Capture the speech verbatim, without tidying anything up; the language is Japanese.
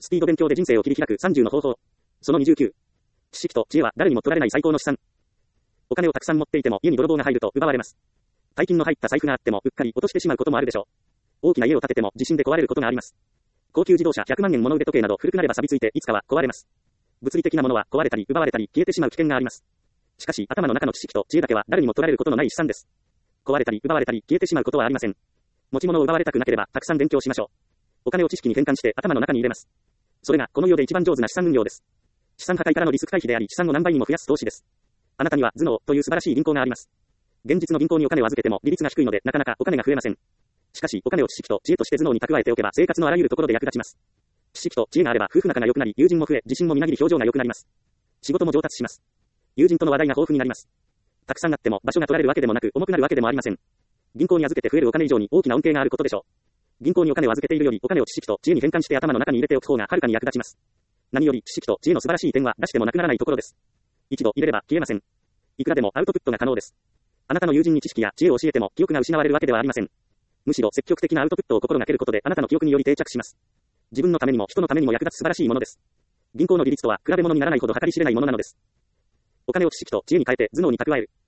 スピード勉強で人生を切り開くさんじゅうの方法。そのにじゅうきゅう。知識と知恵は誰にも取られない最高の資産。お金をたくさん持っていても家に泥棒が入ると奪われます。大金の入った財布があってもうっかり落としてしまうこともあるでしょう。大きな家を建てても地震で壊れることがあります。高級自動車ひゃくまんえん物腕時計など古くなれば錆びついていつかは壊れます。物理的なものは壊れたり奪われたり消えてしまう危険があります。しかし頭の中の知識と知恵だけは誰にも取られることのない資産です。壊れたり奪われたり消えてしまうことはありません。持ち物を奪われたくなければたくさん勉強しましょう。お金を知識に変換して頭の中に入れます。それがこの世で一番上手な資産運用です。資産破壊からのリスク回避であり資産を何倍にも増やす投資です。あなたには頭脳という素晴らしい銀行があります。現実の銀行にお金を預けても利率が低いのでなかなかお金が増えません。しかしお金を知識と知恵として頭脳に蓄えておけば生活のあらゆるところで役立ちます。知識と知恵があれば夫婦仲が良くなり友人も増え自信もみなぎり表情が良くなります。仕事も上達します。友人との話題が豊富になります。たくさんあっても場所が取られるわけでもなく重くなるわけでもありません。銀行に預けて増えるお金以上に大きな恩恵があることでしょう。銀行にお金を預けているよりお金を知識と知恵に変換して頭の中に入れておく方がはるかに役立ちます。何より知識と知恵の素晴らしい点は出してもなくならないところです。一度入れれば消えません。いくらでもアウトプットが可能です。あなたの友人に知識や知恵を教えても記憶が失われるわけではありません。むしろ積極的なアウトプットを心がけることであなたの記憶により定着します。自分のためにも人のためにも役立つ素晴らしいものです。銀行の利率とは比べ物にならないほど計り知れないものなのです。お金を知識と知恵に変えて頭脳に蓄える。